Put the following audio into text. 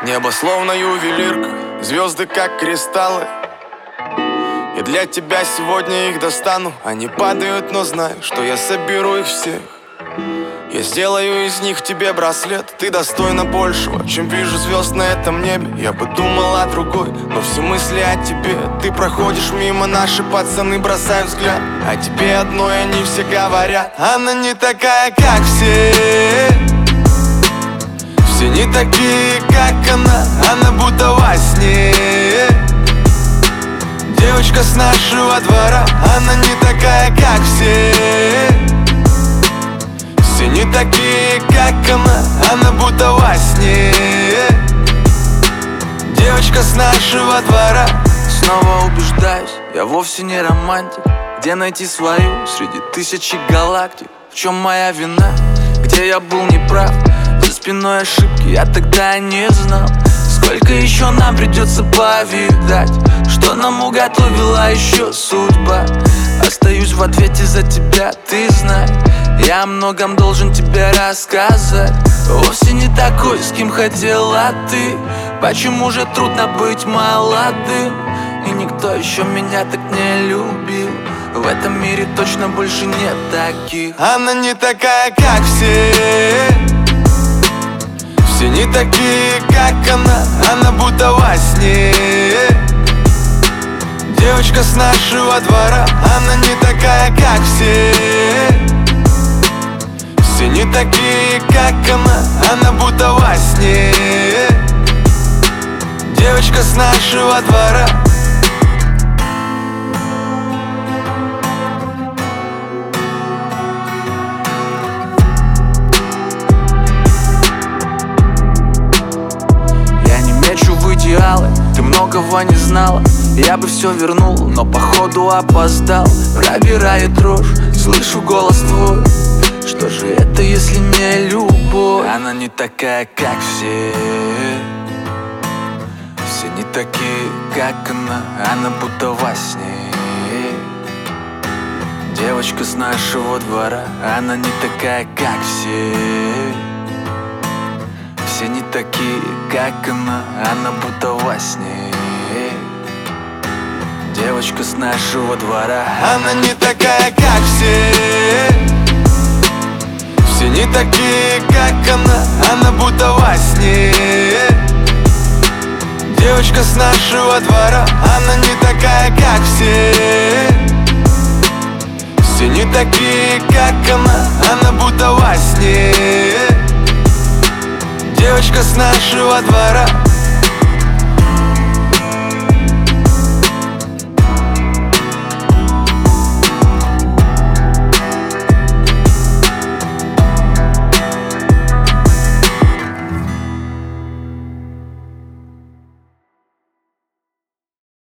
Небо словно ювелирка, звезды как кристаллы. И для тебя сегодня их достану. Они падают, но знай, что я соберу их всех. Я сделаю из них тебе браслет. Ты достойна большего, чем вижу звезд на этом небе. Я бы думал о другой, но все мысли о тебе. Ты проходишь мимо, наши пацаны бросают взгляд. О тебе одной они все говорят: она не такая, как все. Все не такие, как она будто во сне. Девочка с нашего двора, она не такая, как все. Все не такие, как она будто во сне. Девочка с нашего двора. Снова убеждаюсь, я вовсе не романтик. Где найти свою среди тысячи галактик? В чем моя вина? Где я был неправ? За спиной ошибки я тогда не знал. Сколько еще нам придется повидать, что нам уготовила еще судьба. Остаюсь в ответе за тебя, ты знай. Я о многом должен тебе рассказать. Вовсе не такой, с кем хотела ты. Почему же трудно быть молодым? И никто еще меня так не любил. В этом мире точно больше нет таких. Она не такая, как все. Все не такие, как она будто во сне. Девочка с нашего двора, она не такая, как все. Все не такие, как она будто во сне. Девочка с нашего двора. В идеалы, ты многого не знала. Я бы все вернул, но походу опоздал. Пробирает дрожь, слышу голос твой. Что же это, если не любовь? Она не такая, как все. Все не такие, как она будто во сне. Девочка с нашего двора, она не такая, как все. Все не такие, как она будто во сне. Девочка с нашего двора, она не такая, как все. Все не такие, как она будто во сне. Девочка с нашего двора, она не такая, как все. Все не такие, как она будто во сне. Девочка с нашего двора.